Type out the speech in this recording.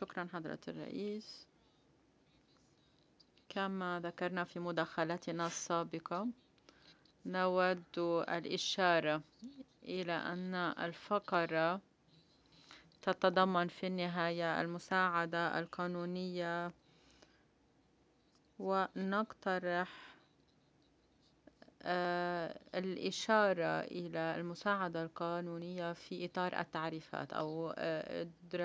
شكرا حضرة الرئيس. كما ذكرنا في مداخلتنا السابقة، نود الإشارة إلى أن الفقرة تتضمن في النهاية المساعدة القانونية، ونقترح الإشارة إلى المساعدة القانونية في إطار التعريفات أو إدراج